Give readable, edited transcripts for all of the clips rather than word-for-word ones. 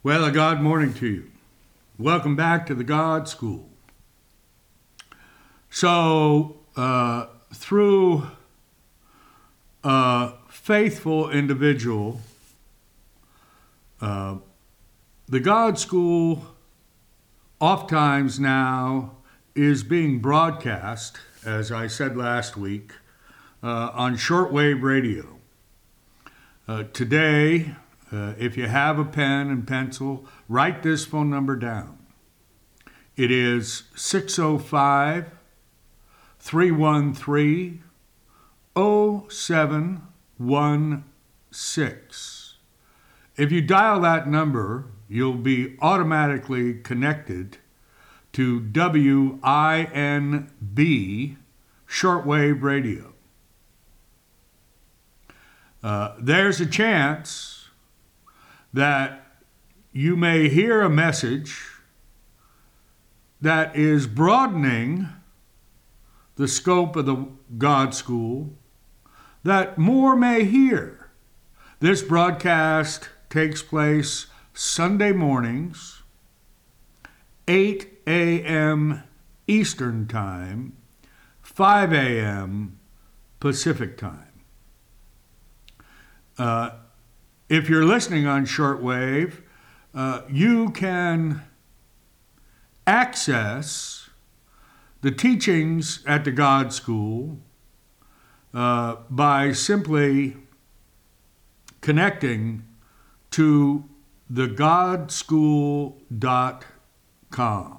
Well, a God morning to you. Welcome back to the God School. So, through a faithful individual, the God School oftentimes now is being broadcast, as I said last week, on shortwave radio. Today, if you have a pen and pencil, write this phone number down. It is 605-313-0716. If you dial that number, you'll be automatically connected to WINB shortwave radio. There's a chance that you may hear a message that is broadening the scope of the God School, that more may hear. This broadcast takes place Sunday mornings, 8 a.m. Eastern Time, 5 a.m. Pacific Time. If you're listening on shortwave, you can access the teachings at the God School by simply connecting to thegodschool.com.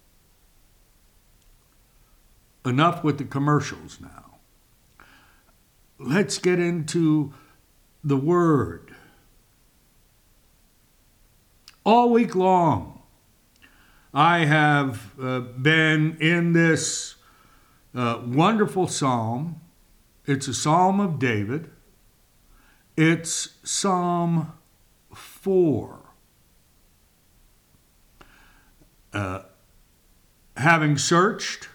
Enough with the commercials now. Let's get into the Word. All week long, I have been in this wonderful psalm. It's a psalm of David. It's Psalm 4. Having searched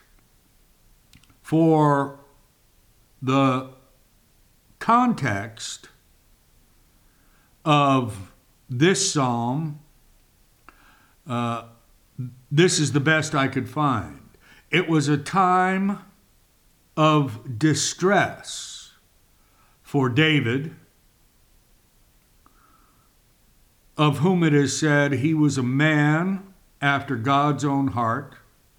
for the context of this psalm, this is the best I could find. It was a time of distress for David, of whom it is said he was a man after God's own heart.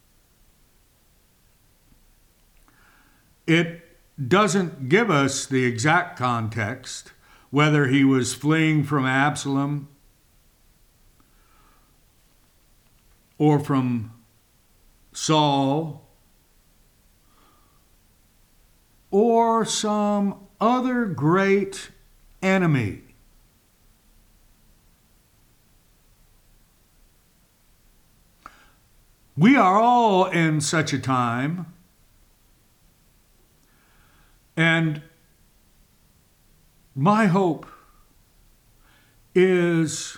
It doesn't give us the exact context, whether he was fleeing from Absalom or from Saul, or some other great enemy. We are all in such a time, and my hope is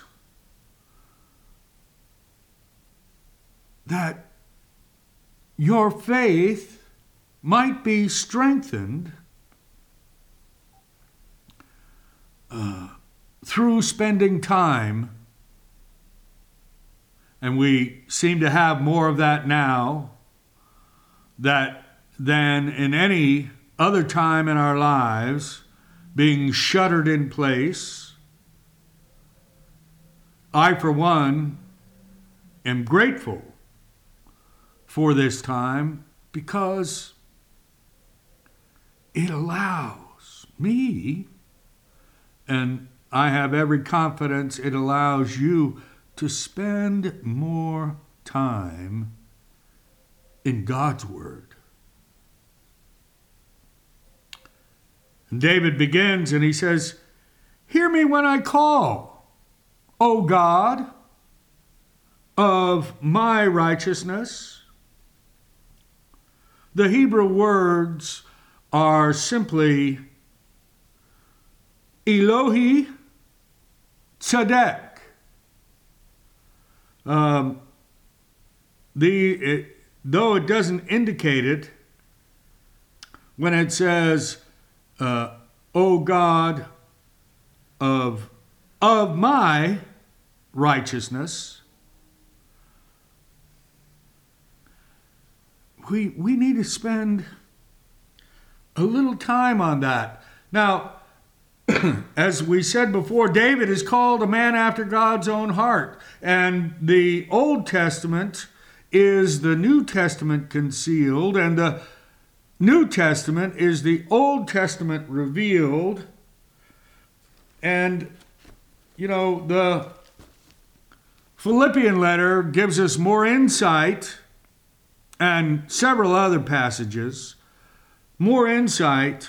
that your faith might be strengthened through spending time, and we seem to have more of that now than in any other time in our lives, being shuttered in place. I, for one, am grateful for this time because it allows me, and I have every confidence it allows you, to spend more time in God's Word. And David begins and he says, "Hear me when I call, O God of my righteousness." The Hebrew words are simply Elohi Tzedek. Though it doesn't indicate it, when it says, O God of my righteousness. We need to spend a little time on that. Now, as we said before, David is called a man after God's own heart. And the Old Testament is the New Testament concealed, and the New Testament is the Old Testament revealed. And, the Philippian letter gives us more insight, and several other passages, more insight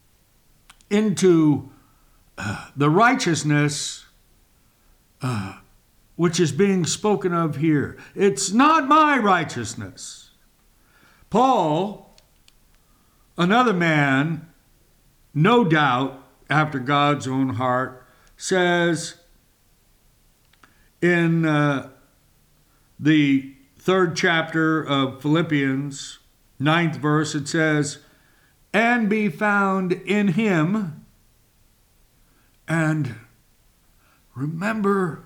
into the righteousness which is being spoken of here. It's not my righteousness. Paul, another man, no doubt after God's own heart, says in the 3rd chapter of Philippians, 9th verse, it says, "And be found in him." And remember,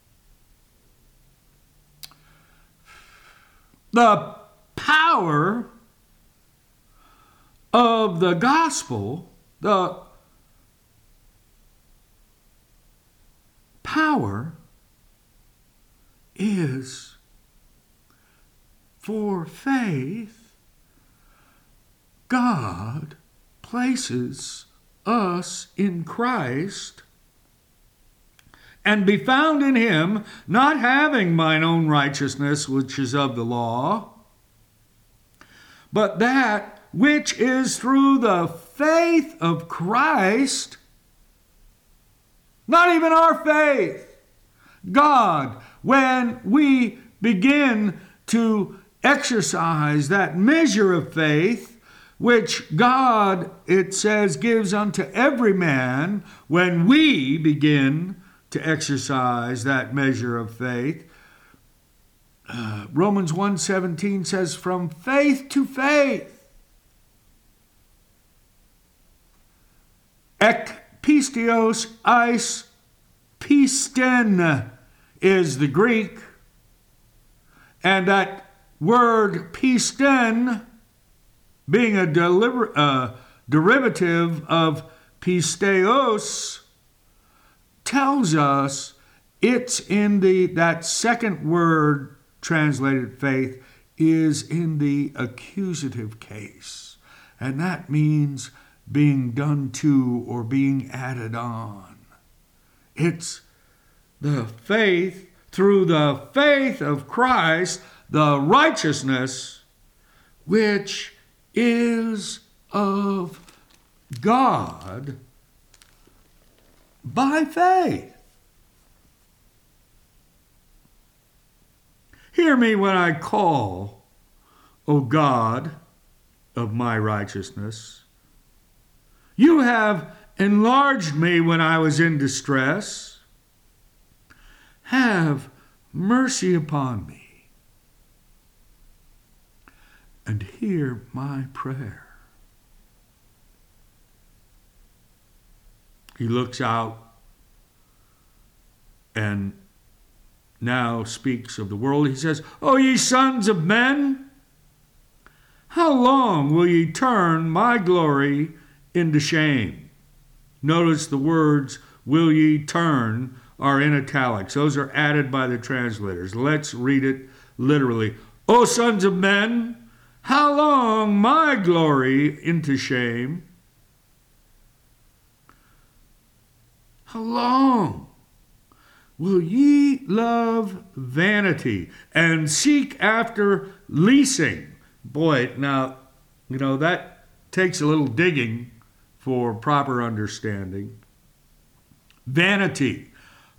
the power of the gospel, the power is for faith. God places us in Christ, and be found in him, not having mine own righteousness, which is of the law, but that which is through the faith of Christ. Not even our faith. God, when we begin to exercise that measure of faith, which God, it says, gives unto every man, when we begin to exercise that measure of faith, Romans 1:17 says, from faith to faith. Ek pistios eis pisten is the Greek, and that word pisten, being a derivative of pisteos, tells us it's in that second word translated faith is in the accusative case. And that means being done to or being added on. It's the faith, through the faith of Christ, the righteousness which is of God by faith. Hear me when I call, O God of my righteousness. You have enlarged me when I was in distress. Have mercy upon me and hear my prayer. He looks out and now speaks of the world. He says, O ye sons of men, how long will ye turn my glory into shame? Notice the words, will ye turn, are in italics. Those are added by the translators. Let's read it literally. O sons of men, how long my glory into shame? How long will ye love vanity and seek after leasing? Boy, now, that takes a little digging for proper understanding. Vanity,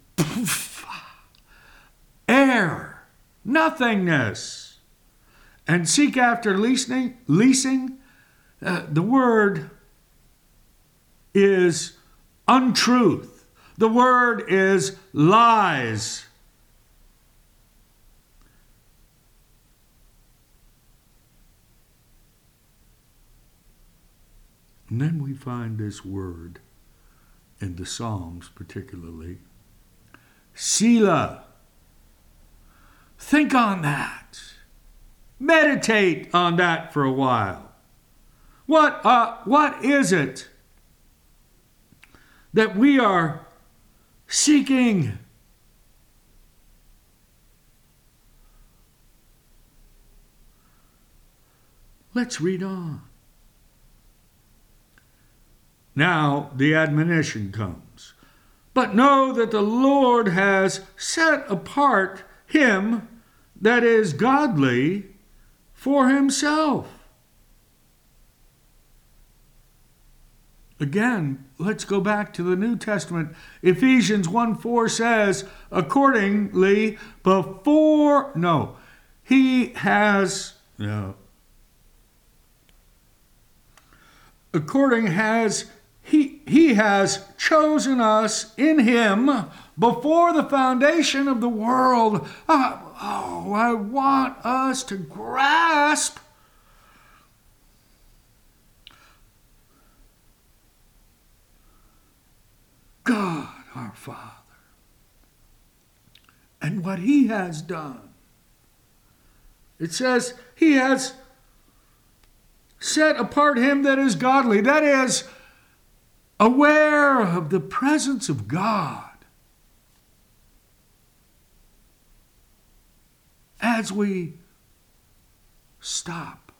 air, nothingness, and seek after leasing. The word is untruth. The word is lies. And then we find this word in the Psalms particularly, Selah. Think on that. Meditate on that for a while. What is it that we are seeking? Let's read on. Now the admonition comes. But know that the Lord has set apart him that is godly for himself. Again, let's go back to the New Testament. Ephesians 1:4 says, accordingly, he has chosen us in him before the foundation of the world. I want us to grasp God our Father and what he has done. It says he has set apart him that is godly, that is, aware of the presence of God. As we stop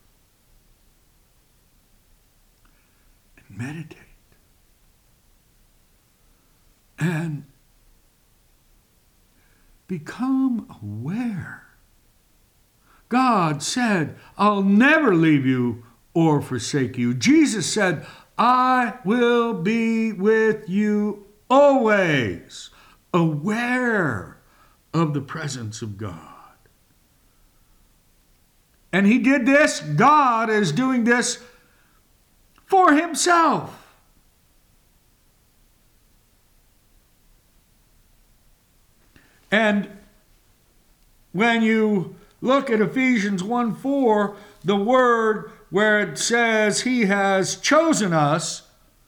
and meditate and become aware. God said, I'll never leave you or forsake you. Jesus said, I will be with you always, aware of the presence of God. And he did this. God is doing this for himself. And when you look at Ephesians 1:4, the word where it says he has chosen us,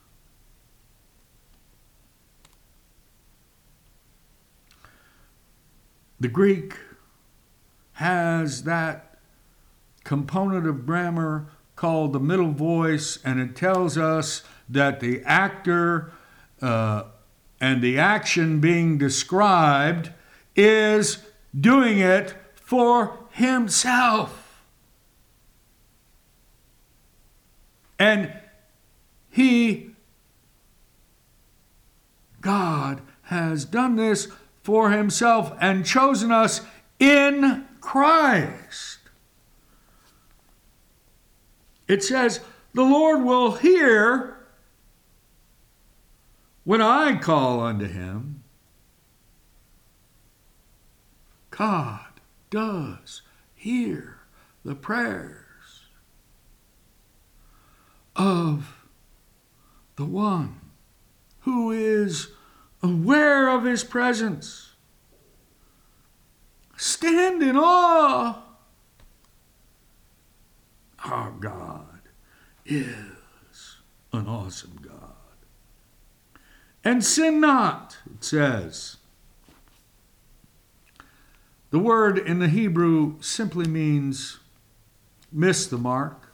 the Greek has that component of grammar called the middle voice, and it tells us that the actor and the action being described is doing it for himself. And God has done this for himself and chosen us in Christ. It says, the Lord will hear when I call unto him. God does hear the prayers of the one who is aware of his presence. Stand in awe. Our God is an awesome God. And sin not, it says. The word in the Hebrew simply means miss the mark.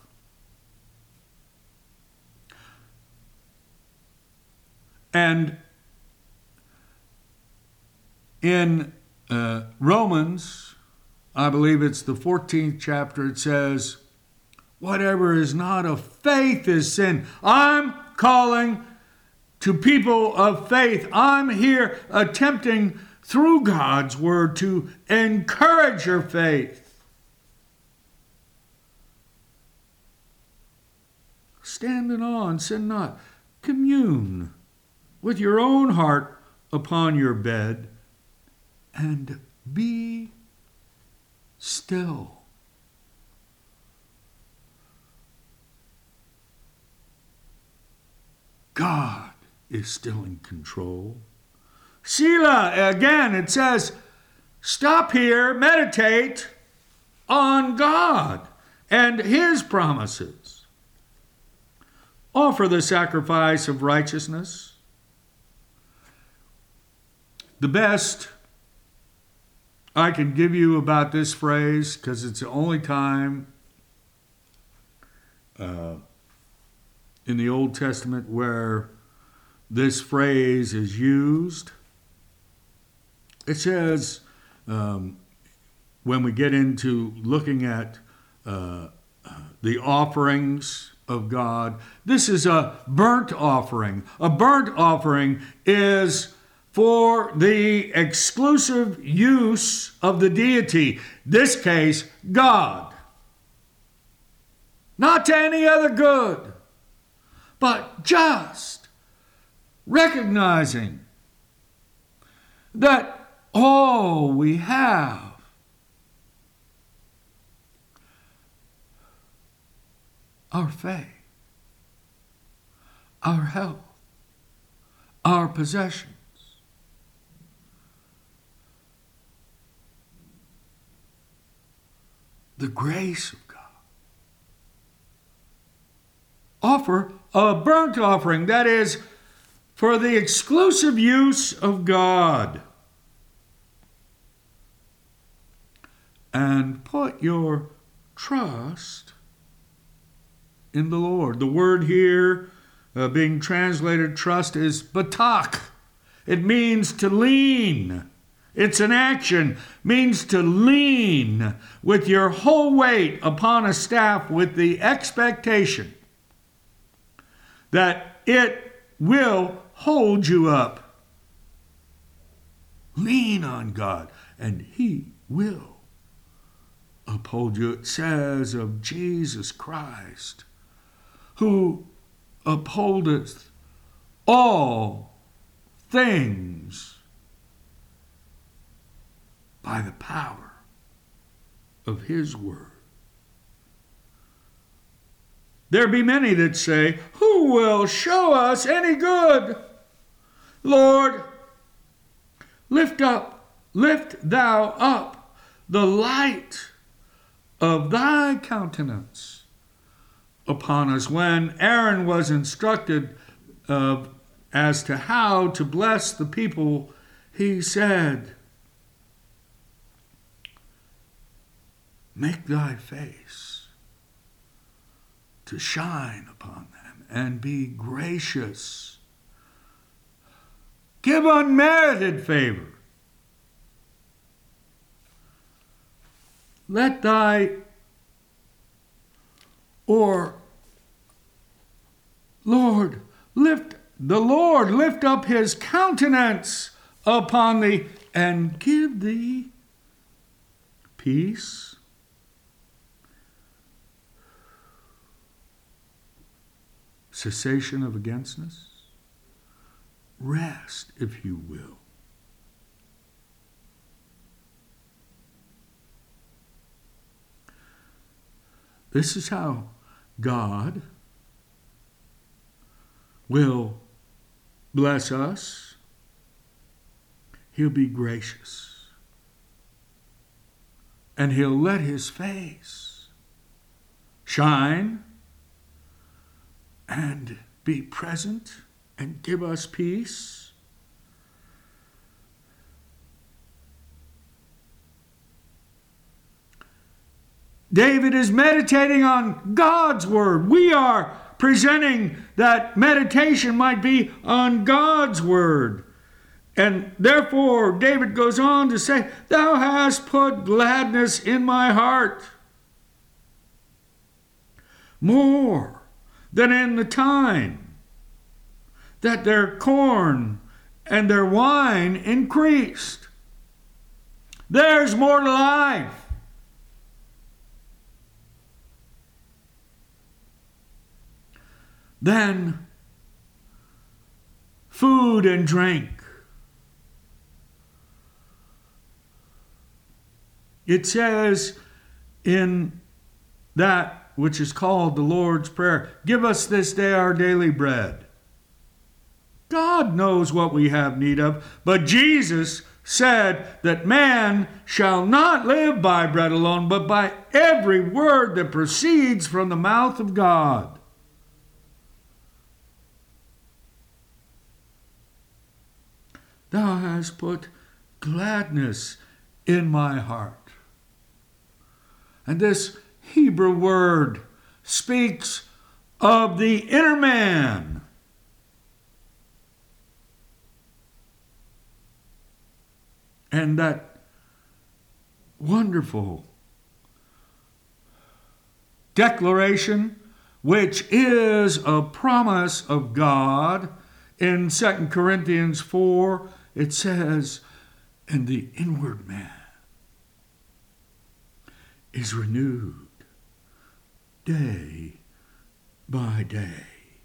And in Romans, I believe it's the 14th chapter, it says, whatever is not of faith is sin. I'm calling to people of faith. I'm here attempting through God's word to encourage your faith. Stand in awe and sin not. Commune with your own heart upon your bed and be still. God is still in control. Selah, again, it says, stop here, meditate on God and his promises. Offer the sacrifice of righteousness. The best I can give you about this phrase because it's the only time in the Old Testament where this phrase is used. It says, when we get into looking at the offerings of God, this is a burnt offering. A burnt offering is for the exclusive use of the deity, this case, God. Not to any other good, but just recognizing that all we have our faith, our health, our possessions, the grace of God. Offer a burnt offering, that is, for the exclusive use of God. And put your trust in the Lord. The word here being translated trust is batak. It means to lean. It's an action, means to lean with your whole weight upon a staff with the expectation that it will hold you up. Lean on God, and He will uphold you. It says of Jesus Christ, who upholdeth all things by the power of His word. There be many that say, who will show us any good? Lord, lift thou up the light of thy countenance upon us. When Aaron was instructed as to how to bless the people, he said, make thy face to shine upon them and be gracious. Give unmerited favor. Let thy, or Lord, lift up his countenance upon thee and give thee peace. Cessation of againstness. Rest, if you will. This is how God will bless us. He'll be gracious. And He'll let His face shine and be present and give us peace. David is meditating on God's word. We are presenting that meditation might be on God's word. And therefore, David goes on to say, thou hast put gladness in my heart, more than in the time that their corn and their wine increased. There's more to life. Than food and drink. It says in that which is called the Lord's Prayer, give us this day our daily bread. God knows what we have need of, but Jesus said that man shall not live by bread alone, but by every word that proceeds from the mouth of God. Thou hast put gladness in my heart. And this Hebrew word speaks of the inner man. And that wonderful declaration, which is a promise of God in 2 Corinthians 4, it says, and the inward man is renewed day by day.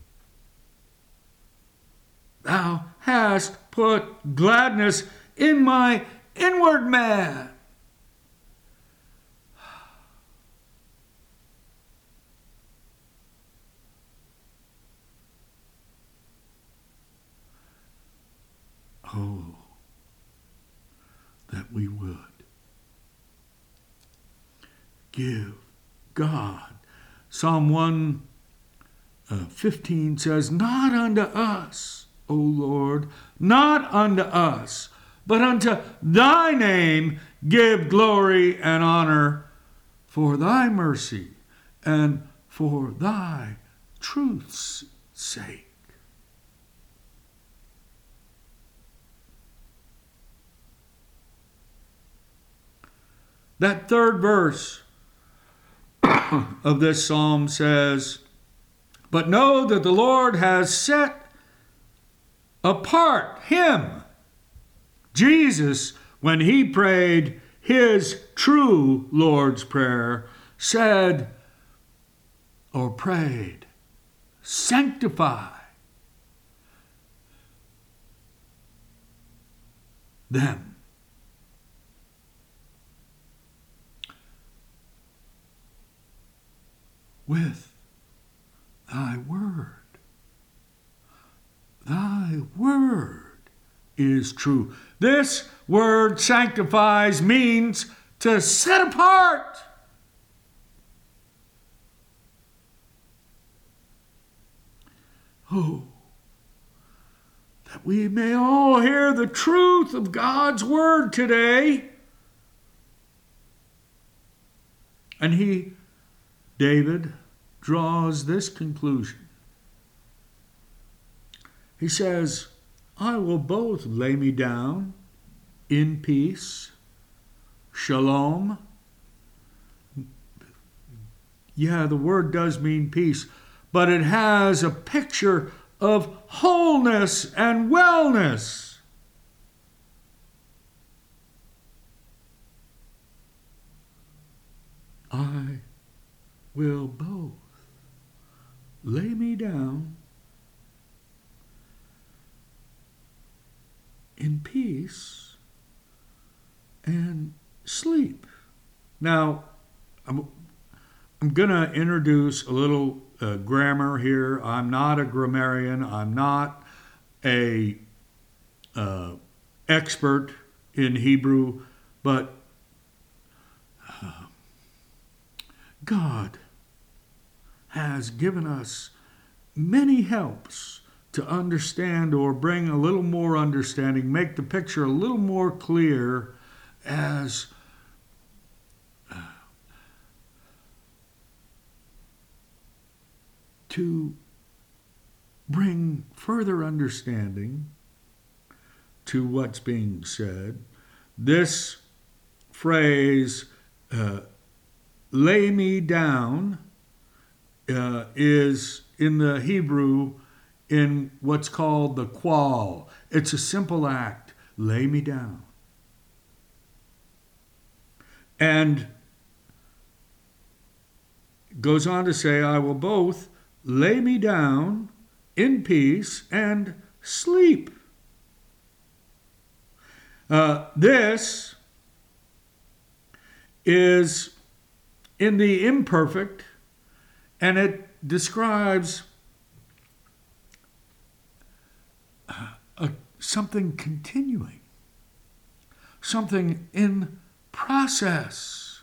Thou hast put gladness in my inward man. Oh, that we would give God. Psalm 115 says, not unto us, O Lord, not unto us, but unto thy name give glory and honor for thy mercy and for thy truth's sake. That third verse of this psalm says, but know that the Lord has set apart him, Jesus, when he prayed his true Lord's Prayer, said or prayed, sanctify them. With thy word. Thy word is true. This word sanctifies means to set apart. Oh, that we may all hear the truth of God's word today. And David draws this conclusion. He says, I will both lay me down in peace, shalom. Yeah, the word does mean peace, but it has a picture of wholeness and wellness. I will both lay me down in peace and sleep. Now, I'm going to introduce a little grammar here. I'm not a grammarian. I'm not a expert in Hebrew, but God has given us many helps to understand or bring a little more understanding, make the picture a little more clear as to bring further understanding to what's being said. This phrase, lay me down, is in the Hebrew in what's called the qal. It's a simple act. Lay me down. And goes on to say, I will both lay me down in peace and sleep. This is in the imperfect, and it describes something continuing, something in process.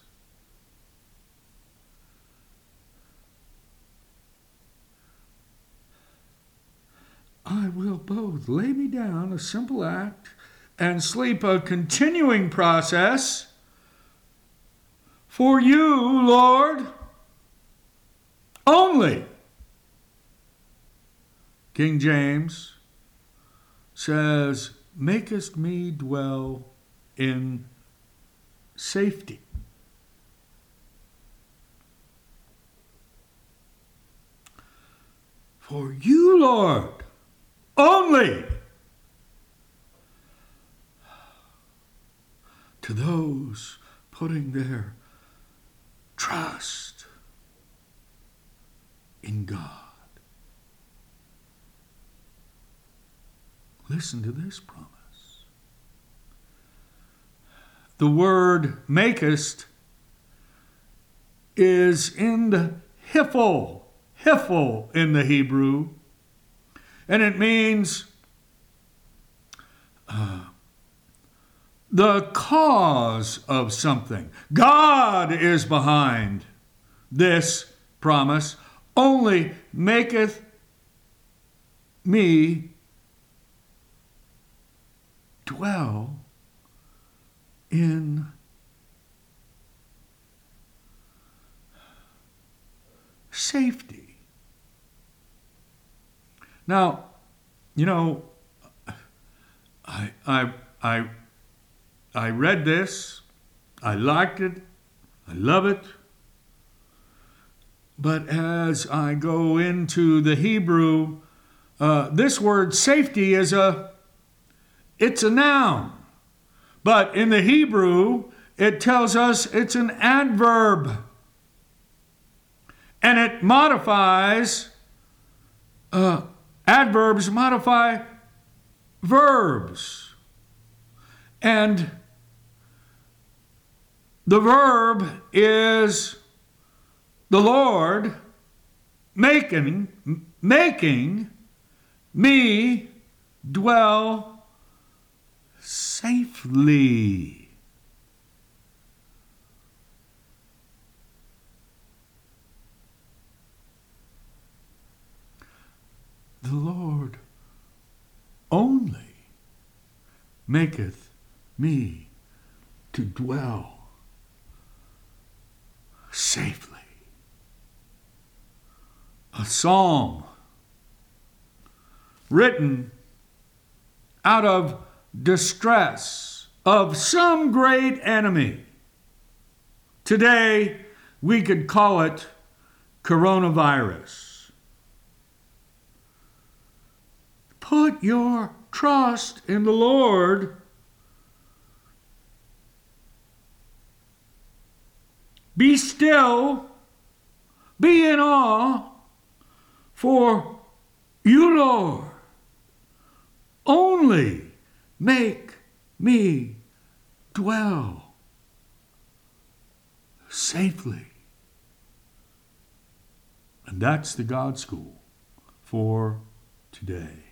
I will both lay me down, a simple act, and sleep a continuing process. For you, Lord, only. King James says, makest me dwell in safety. For you, Lord, only. To those putting their trust in God. Listen to this promise. The word makest is in the hiphil in the Hebrew, and it means the cause of something. God is behind this promise. Only maketh me dwell in safety. Now, you know, I read this, I liked it, I love it, but as I go into the Hebrew, this word safety it's a noun, but in the Hebrew, it tells us it's an adverb, and it modifies, adverbs modify verbs, and the verb is the Lord making me dwell safely. The Lord only maketh me to dwell safely. A psalm written out of distress of some great enemy. Today, we could call it coronavirus. Put your trust in the Lord. Be still, be in awe, for you, Lord, only make me dwell safely. And that's the God School for today.